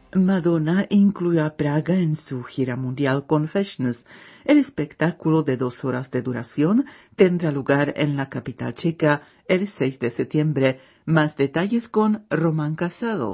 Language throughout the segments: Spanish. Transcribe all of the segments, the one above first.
Madonna incluyó a Praga en su gira mundial Confessions. El espectáculo de 2 horas de duración tendrá lugar en la capital checa el 6 de septiembre. Más detalles con Román Casado.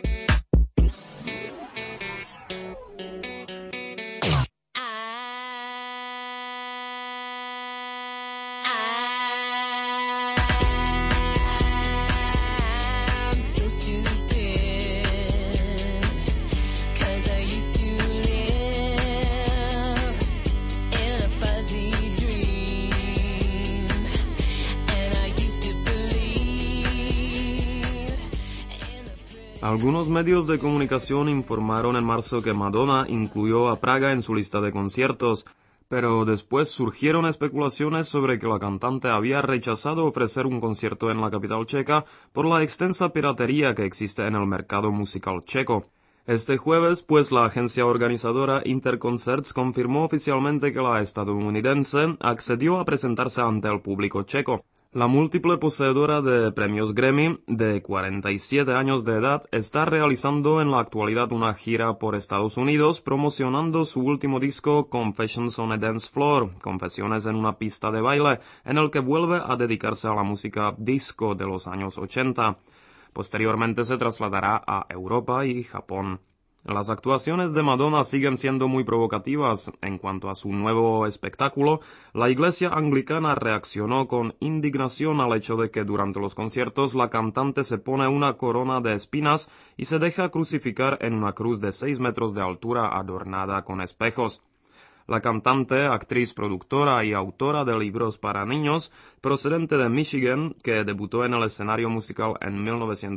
Algunos medios de comunicación informaron en marzo que Madonna incluyó a Praga en su lista de conciertos, pero después surgieron especulaciones sobre que la cantante había rechazado ofrecer un concierto en la capital checa por la extensa piratería que existe en el mercado musical checo. Este jueves, pues, la agencia organizadora Interconcerts confirmó oficialmente que la estadounidense accedió a presentarse ante el público checo. La múltiple poseedora de premios Grammy, de 47 años de edad, está realizando en la actualidad una gira por Estados Unidos promocionando su último disco Confessions on a Dance Floor, Confesiones en una pista de baile, en el que vuelve a dedicarse a la música disco de los años 80. Posteriormente se trasladará a Europa y Japón. Las actuaciones de Madonna siguen siendo muy provocativas. En cuanto a su nuevo espectáculo, la Iglesia Anglicana reaccionó con indignación al hecho de que durante los conciertos la cantante se pone una corona de espinas y se deja crucificar en una cruz de 6 metros de altura adornada con espejos. La cantante, actriz, productora y autora de libros para niños, procedente de Michigan, que debutó en el escenario musical en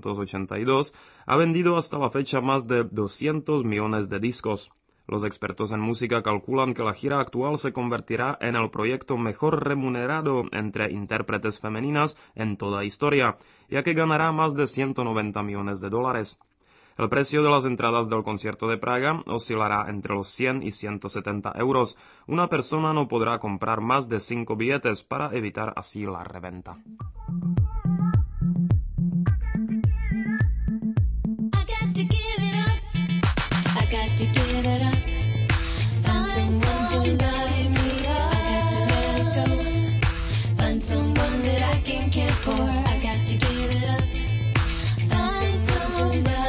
1982, ha vendido hasta la fecha más de 200 millones de discos. Los expertos en música calculan que la gira actual se convertirá en el proyecto mejor remunerado entre intérpretes femeninas en toda historia, ya que ganará más de 190 millones de dólares. El precio de las entradas del concierto de Praga oscilará entre los 100 y 170 euros. Una persona no podrá comprar más de 5 billetes para evitar así la reventa.